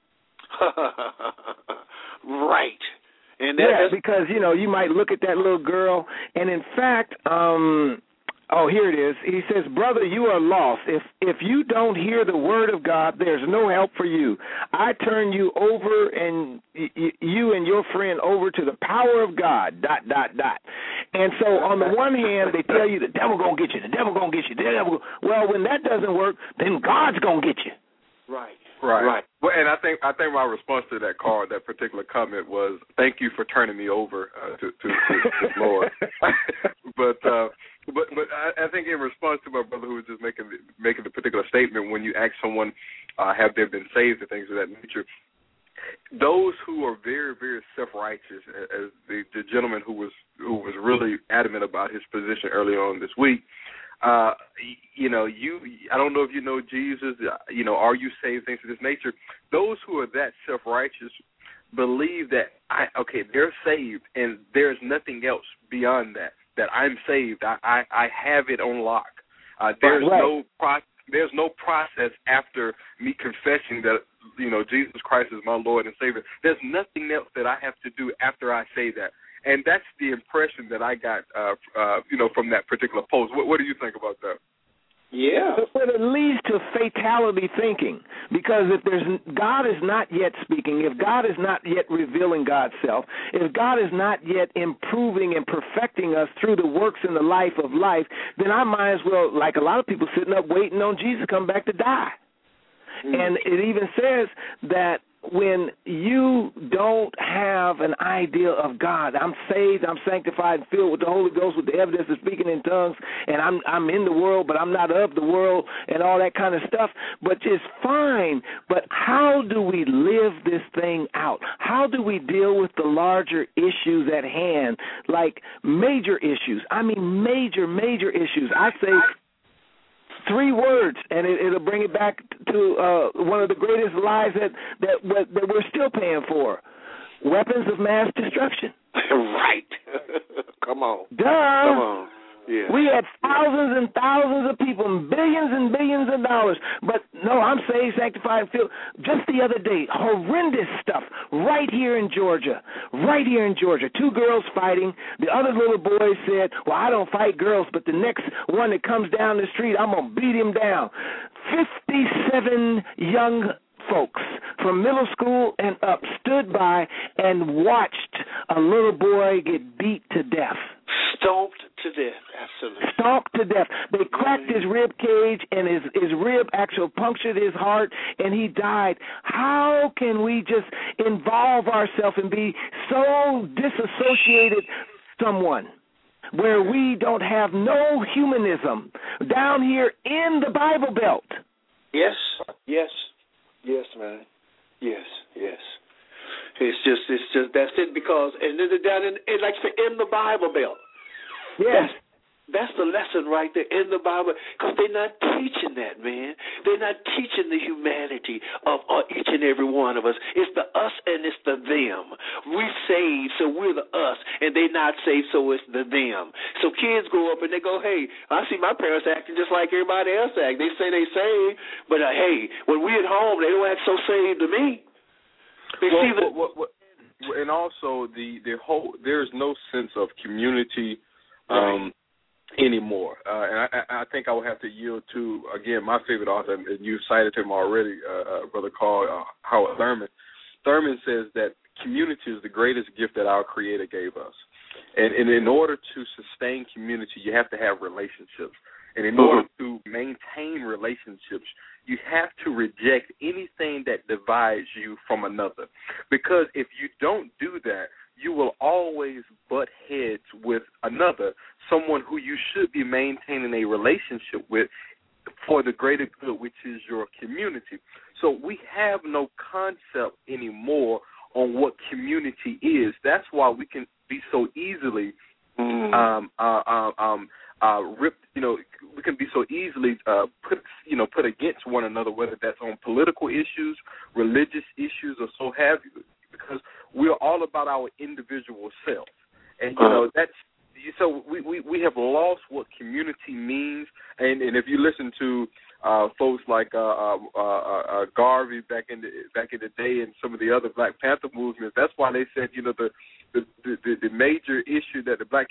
Right. And that, yeah, because, you know, you might look at that little girl, and in fact, um, oh, here it is. He says, brother, you are lost. If if you don't hear the word of God, there's no help for you. I turn you over and y- y- you and your friend over to the power of God, dot, dot, dot. And so on the one hand, they tell you the devil going to get you, the devil going to get you. The devil. Well, when that doesn't work, then God's going to get you. Right. Right. Right. Well, and I think I think my response to that card, that particular comment, was thank you for turning me over uh, to, to, to, to Lord. but uh, but but I, I think in response to my brother who was just making making the particular statement, when you ask someone uh, have they been saved and things of that nature, those who are very very self-righteous, as the, the gentleman who was who was really adamant about his position earlier on this week. Uh, you know, you. I don't know if you know Jesus. You know, are you saved? Things of this nature. Those who are that self-righteous believe that I okay, they're saved, and there's nothing else beyond that. That I'm saved. I I, I have it on lock. Uh, there's right. no pro- There's no process after me confessing that you know Jesus Christ is my Lord and Savior. There's nothing else that I have to do after I say that. And that's the impression that I got, uh, uh, you know, from that particular post. What, what do you think about that? Yeah. But it leads to fatality thinking, because if there's God is not yet speaking, if God is not yet revealing God's self, if God is not yet improving and perfecting us through the works in the life of life, then I might as well, like a lot of people, sitting up waiting on Jesus to come back to die. Mm. And it even says that when you don't have an idea of God, I'm saved, I'm sanctified, and filled with the Holy Ghost with the evidence of speaking in tongues, and I'm I'm in the world, but I'm not of the world, and all that kind of stuff, but it's fine. But how do we live this thing out? How do we deal with the larger issues at hand, like major issues? I mean major, major issues. I say three words, and it, it'll bring it back to uh, one of the greatest lies that, that that we're still paying for: weapons of mass destruction. Right. Come on. Duh. Come on. Yeah. We had thousands and thousands of people, and billions and billions of dollars. But no, I'm saved, sanctified, and filled. Just the other day, horrendous stuff right here in Georgia. Right here in Georgia. Two girls fighting. The other little boy said, well, I don't fight girls, but the next one that comes down the street, I'm going to beat him down. fifty-seven young folks from middle school and up stood by and watched a little boy get beat to death. Stomped to death, absolutely. Stomped to death. They cracked his rib cage, and his, his rib actually punctured his heart, and he died. How can we just involve ourselves and be so disassociated from someone where we don't have no humanism down here in the Bible Belt? Yes, yes, yes, man. Yes, yes. It's just, it's just, that's it, because, and then down in, and like I said, in the Bible Belt. Yes. That's, that's the lesson right there in the Bible, because they're not teaching that, man. They're not teaching the humanity of uh, each and every one of us. It's the us and it's the them. We saved, so we're the us, and they not saved, so it's the them. So kids grow up and they go, hey, I see my parents acting just like everybody else act. They say they saved, but uh, hey, when we at home, they don't act so saved to me. They well, see the, what, what, what, and also the, the whole, there's no sense of community um, right. anymore. Uh, and I, I think I would have to yield to, again, my favorite author, and you cited him already, uh, uh, Brother Carl, uh, Howard Thurman. Thurman says that community is the greatest gift that our Creator gave us. And, and in order to sustain community, you have to have relationships. And in order to maintain relationships, you have to reject anything that divides you from another. Because if you don't do that, you will always butt heads with another, someone who you should be maintaining a relationship with for the greater good, which is your community. So we have no concept anymore on what community is. That's why we can be so easily um, uh, uh, um, uh, ripped, you know, we can be so easily uh, put, you know, put against one another, whether that's on political issues, religious issues, or so have you, because we're all about our individual self. And, you know, that's, so we, we, we have lost what community means. And, and if you listen to uh, folks like uh, uh, uh, uh, Garvey back in the back in the day and some of the other Black Panther movements, that's why they said, you know, the the, the, the major issue that the Black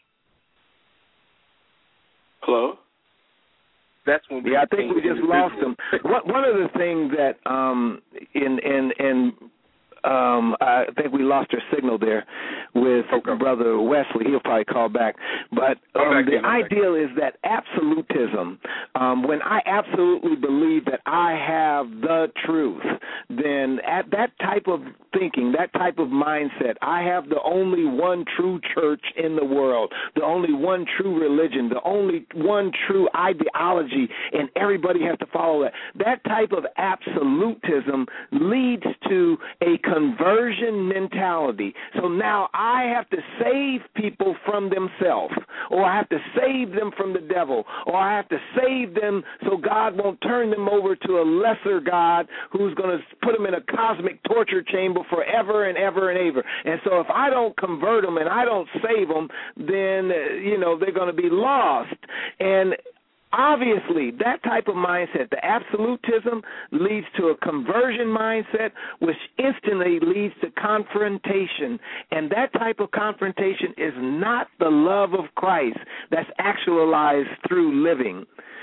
Hello? That's when we yeah, I think we just lost them. One of the things that um, in in in um, I think we lost our signal there with okay. Brother Wesley. He'll probably call back. But um, back the in, ideal is that absolutism. Um, when I absolutely believe that I have the truth, then at that type of thinking, that type of mindset, I have the only one true church in the world, the only one true religion, the only one true ideology, and everybody has to follow that. That type of absolutism leads to a conversion mentality. So now I have to save people from themselves, or I have to save them from the devil, or I have to save them so God won't turn them over to a lesser God who's going to put them in a cosmic torture chamber forever and ever and ever. And so if I don't convert them and I don't save them, then, you know, they're going to be lost. And obviously, that type of mindset, the absolutism, leads to a conversion mindset, which instantly leads to confrontation. And that type of confrontation is not the love of Christ that's actualized through living.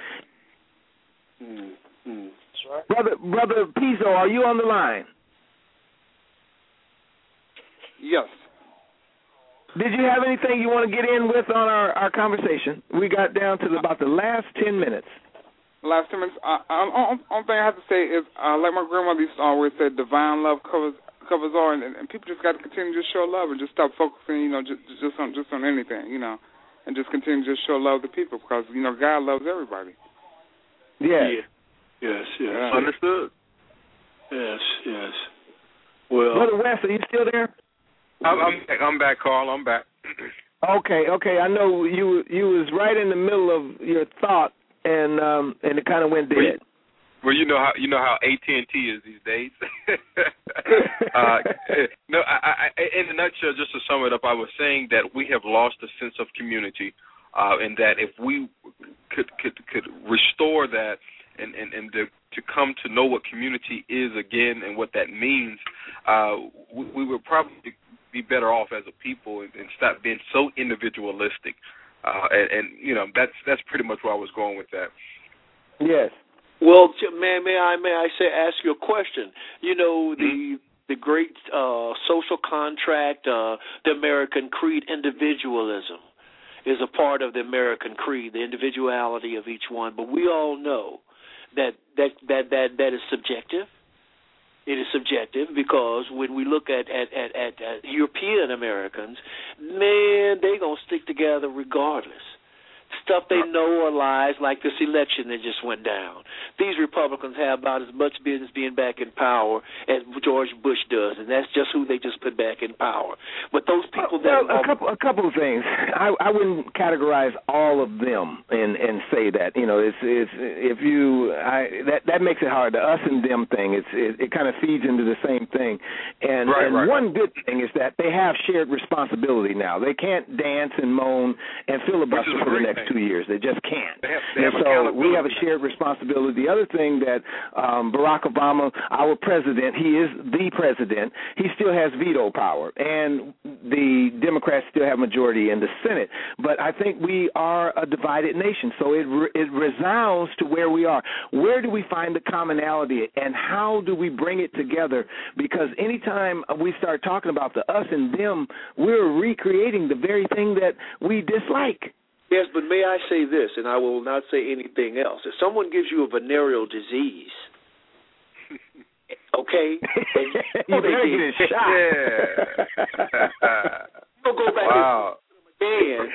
Mm-hmm. That's right. Brother, Brother Pizzo, are you on the line? Yes. Did you have anything you want to get in with on our, our conversation? We got down to the, about the last ten minutes. Last ten minutes. Uh, um, only thing I have to say is, uh, like my grandmother used to always say, divine love covers covers all, and, and people just got to continue to show love and just stop focusing, you know, just, just on just on anything, you know, and just continue to just show love to people because you know God loves everybody. Yes. Yeah. Yes. Yes. Yeah. Understood. Yes. Yes. Well, Brother West, are you still there? I'm, I'm back. I'm back, Carl. I'm back. Okay, okay. I know you you was right in the middle of your thought, and um, and it kind of went dead. Well, you, well, you know how you know how A T and T is these days. uh, no, I, I, in a nutshell, just to sum it up, I was saying that we have lost a sense of community, uh, and that if we could could could restore that and and and to, to come to know what community is again and what that means, uh, we, we would probably be better off as a people and, and stop being so individualistic. Uh, and, and, you know, that's that's pretty much where I was going with that. Yes. Well, may, may I may I say ask you a question? You know, the mm-hmm. the great uh, social contract, uh, the American creed, individualism is a part of the American creed, the individuality of each one. But we all know that that that that, that is subjective. It is subjective because when we look at, at, at, at, at European Americans, man, they're going to stick together regardless. Stuff they know are lies, like this election that just went down. These Republicans have about as much business being back in power as George Bush does, and that's just who they just put back in power. But those people well, that well, a couple a couple of things. I, I wouldn't categorize all of them and, and say that. You know, it's it's if you I that that makes it hard. The us and them thing. It's it, it kind of feeds into the same thing. And, right, and right, one right. good thing is that they have shared responsibility now. They can't dance and moan and filibuster for the next two years. They just can't. They have, they and have so we have a shared responsibility. The other thing that um, Barack Obama, our president, he is the president, he still has veto power, and the Democrats still have majority in the Senate. But I think we are a divided nation, so it it resounds to where we are. Where do we find the commonality, and how do we bring it together? Because anytime we start talking about the us and them, we're recreating the very thing that we dislike. Yes, but may I say this, and I will not say anything else. If someone gives you a venereal disease, okay, and you better get a shot. Yeah. Don't go back wow. and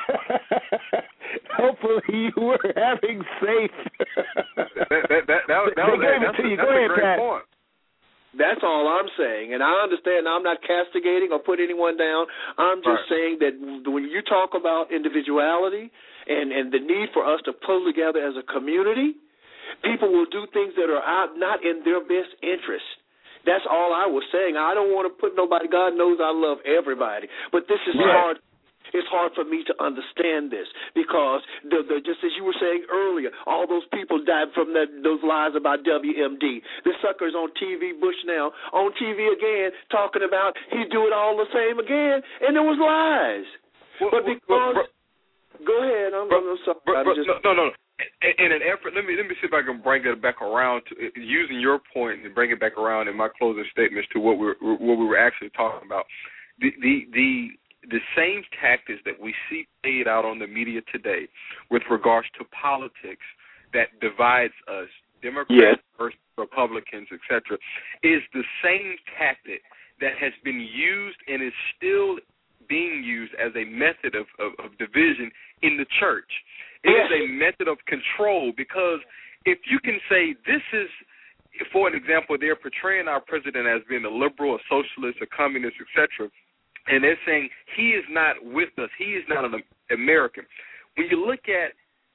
hopefully you were having safe. that, that, that, that, that was, that was, hey, that's, a, that's Go a ahead, great Pat. point. That's all I'm saying, and I understand I'm not castigating or put anyone down. I'm just right. saying that when you talk about individuality and, and the need for us to pull together as a community, people will do things that are out, not in their best interest. That's all I was saying. I don't want to put nobody. God knows I love everybody, but this is right. hard. It's hard for me to understand this because, the, the, just as you were saying earlier, all those people died from that, those lies about W M D. This sucker's on T V, Bush now, on T V again, talking about he'd do it all the same again, and it was lies. Well, but because, well, bro, go ahead, I'm, bro, I'm sorry. Bro, bro, just, no, no, no. In an effort, let me let me see if I can bring it back around to using your point and bring it back around in my closing statements to what we were, what we were actually talking about. The the the The same tactics that we see played out on the media today with regards to politics that divides us, Democrats yes. versus Republicans, et cetera, is the same tactic that has been used and is still being used as a method of, of, of division in the church. It yes. is a method of control because if you can say this is, for an example, they're portraying our president as being a liberal, a socialist, a communist, et cetera, and they're saying he is not with us. He is not an American. When you look at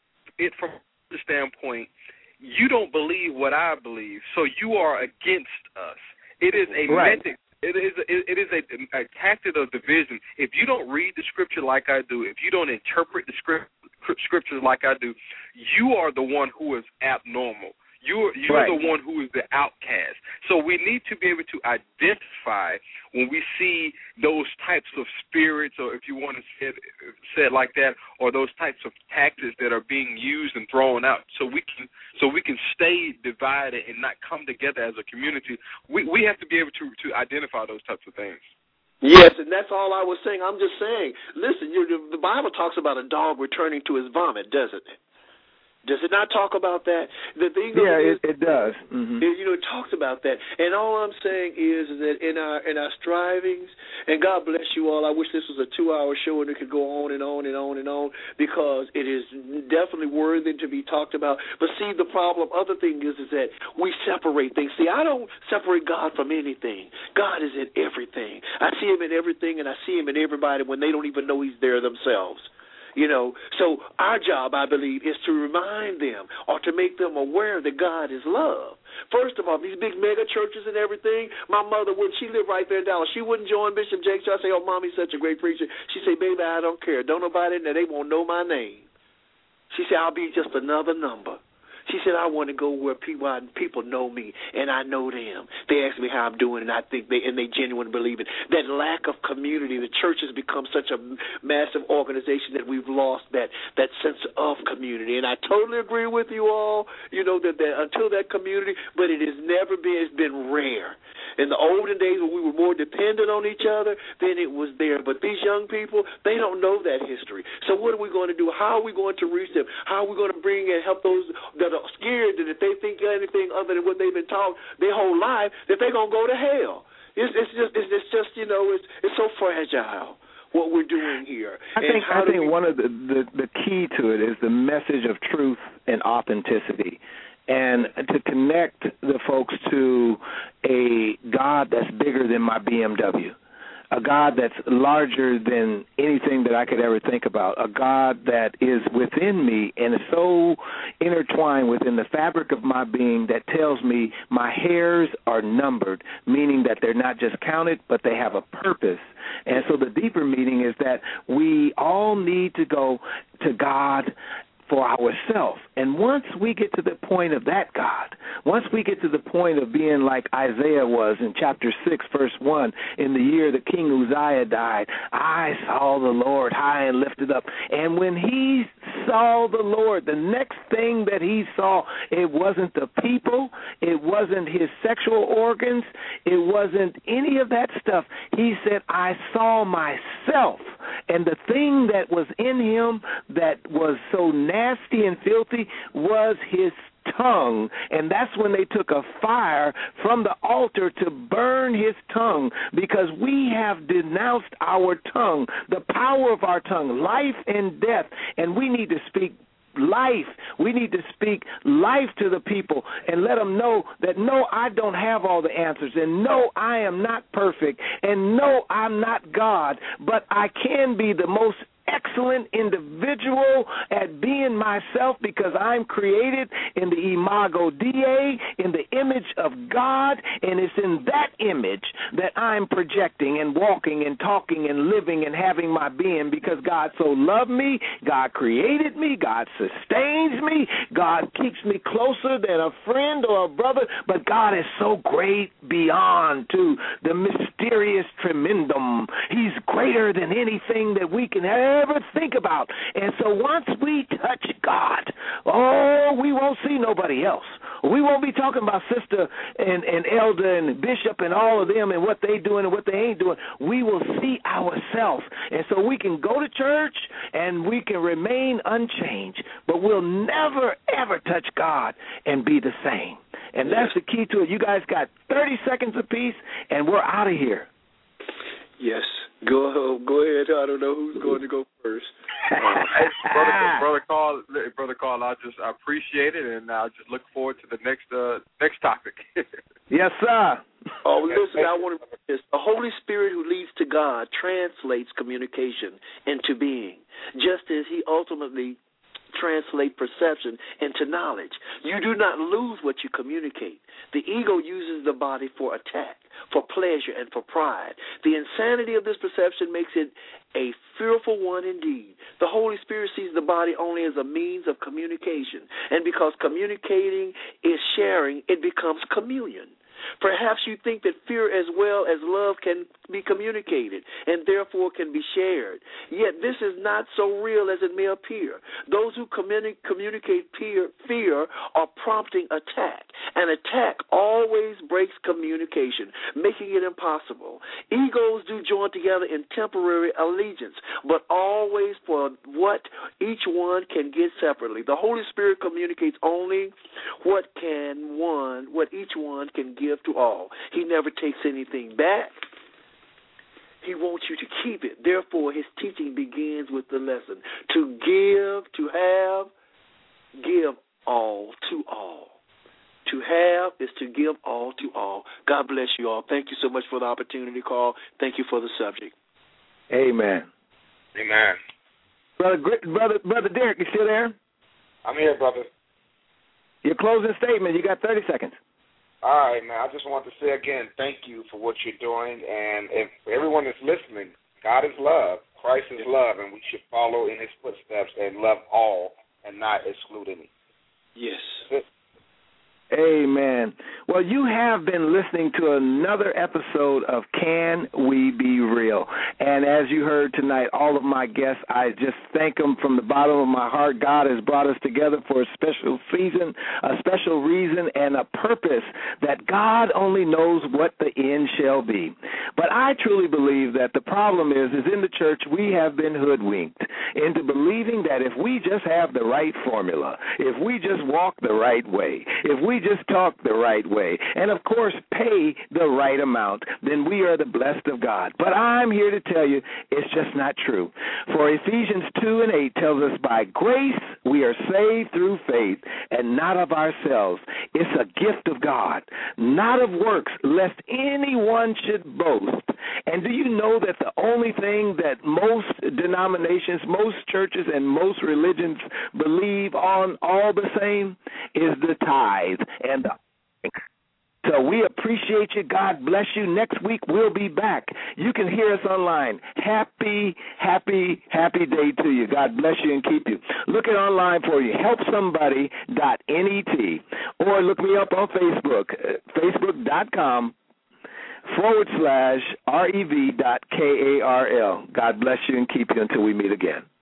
it from the standpoint, you don't believe what I believe, so you are against us. It is a right. method. It is a, it is a, a tactic of division. If you don't read the scripture like I do, if you don't interpret the script, scriptures like I do, you are the one who is abnormal. You're, you're right. the one who is the outcast. So we need to be able to identify when we see those types of spirits, or if you want to say it, say it like that, or those types of tactics that are being used and thrown out, so we can so we can stay divided and not come together as a community. We we have to be able to, to identify those types of things. Yes, and that's all I was saying. I'm just saying, listen, you're, the Bible talks about a dog returning to his vomit, doesn't it? Does it not talk about that? The thing yeah, is, it, it does. Mm-hmm. It, you know, it talks about that. And all I'm saying is that in our in our strivings, and God bless you all. I wish this was a two-hour show and it could go on and on and on and on because it is definitely worthy to be talked about. But see, the problem, other thing is, is that we separate things. See, I don't separate God from anything. God is in everything. I see Him in everything, and I see Him in everybody when they don't even know He's there themselves. You know, so our job, I believe, is to remind them or to make them aware that God is love. First of all, these big mega churches and everything, my mother, when she lived right there in Dallas, she wouldn't join Bishop Jakes. I say, oh, Mommy's such a great preacher. She say, baby, I don't care. Don't nobody in there, they won't know my name. She said, I'll be just another number. She said, I want to go where people people know me and I know them. They ask me how I'm doing, and I think they and they genuinely believe it. That lack of community, the church has become such a massive organization that we've lost that, that sense of community. And I totally agree with you all, you know, that, that until that community, but it has never been, it's been rare. In the olden days when we were more dependent on each other, then it was there. But these young people, they don't know that history. So what are we going to do? How are we going to reach them? How are we going to bring and help those that are scared that if they think anything other than what they've been taught their whole life, that they're going to go to hell? It's, it's just, it's, it's just, you know, it's it's so fragile what we're doing here. I think I think we... one of the, the the key to it is the message of truth and authenticity. And to connect the folks to a God that's bigger than my B M W, a God that's larger than anything that I could ever think about, a God that is within me and is so intertwined within the fabric of my being that tells me my hairs are numbered, meaning that they're not just counted, but they have a purpose. And so the deeper meaning is that we all need to go to God for ourselves. And once we get to the point of that God, once we get to the point of being like Isaiah was in chapter six, verse one, in the year that King Uzziah died, I saw the Lord high and lifted up. And when he saw the Lord, the next thing that he saw, it wasn't the people, it wasn't his sexual organs, it wasn't any of that stuff. He said, I saw myself. And the thing that was in him that was so nasty and filthy was his tongue, and that's when they took a fire from the altar to burn his tongue, because we have denounced our tongue, the power of our tongue, life and death, and we need to speak life. We need to speak life to the people and let them know that, no, I don't have all the answers, and no, I am not perfect, and no, I'm not God, but I can be the most excellent individual at being myself, because I'm created in the imago Dei, in the image of God, and it's in that image that I'm projecting and walking and talking and living and having my being, because God so loved me, God created me, God sustains me, God keeps me closer than a friend or a brother, but God is so great beyond to the mysterious tremendum. He's greater than anything that we can have ever think about. And so once we touch God, oh, we won't see nobody else. We won't be talking about sister and, and elder and bishop and all of them and what they doing and what they ain't doing. We will see ourselves. And so we can go to church and we can remain unchanged, but we'll never, ever touch God and be the same. And that's the key to it. You guys got thirty seconds apiece, and we're out of here. Yes. Go go ahead. I don't know who's going to go first. Uh, hey, brother, brother Carl, brother Carl, I just I appreciate it, and I just look forward to the next uh, next topic. Yes, sir. Oh, listen, I want to say this. The Holy Spirit who leads to God translates communication into being, just as he ultimately translate perception into knowledge. You do not lose what you communicate. The ego uses the body for attack, for pleasure, and for pride. The insanity of this perception makes it a fearful one indeed. The Holy Spirit sees the body only as a means of communication, and because communicating is sharing, it becomes communion. Perhaps you think that fear as well as love can be communicated and therefore can be shared. Yet this is not so real as it may appear. Those who communi- communicate peer, fear are prompting attack. An attack always breaks communication, making it impossible. Egos do join together in temporary allegiance, but always for what each one can get separately. The Holy Spirit communicates only what can one, what each one can give to all. He never takes anything back. He wants you to keep it. Therefore, his teaching begins with the lesson. To give, to have, give all to all. To have is to give all to all. God bless you all. Thank you so much for the opportunity, Carl. Thank you for the subject. Amen. Amen. Brother, brother, brother Derek, you still there? I'm here, brother. Your closing statement. You got thirty seconds. All right, man. I just want to say again, thank you for what you're doing. And if everyone is listening, God is love. Christ is love, and we should follow in his footsteps and love all and not exclude any. Yes. Amen. Well, you have been listening to another episode of Can We Be Real? And as you heard tonight, all of my guests, I just thank them from the bottom of my heart. God has brought us together for a special season, a special reason, and a purpose that God only knows what the end shall be. But I truly believe that the problem is, is in the church we have been hoodwinked into believing that if we just have the right formula, if we just walk the right way, if we just talk the right way, and of course pay the right amount, then we are the blessed of God. But I'm here to tell you it's just not true. For Ephesians two and eight tells us, by grace we are saved through faith, and not of ourselves. It's a gift of God, not of works, lest anyone should boast. And do you know that the only thing that most denominations, most churches, and most religions believe on all the same is the tithe and the So we appreciate you. God bless you. Next week we'll be back. You can hear us online. Happy, happy, happy day to you. God bless you and keep you. Look it online for you, help somebody dot net, or look me up on Facebook, facebook.com forward slash R E V dot K A R L. God bless you and keep you until we meet again.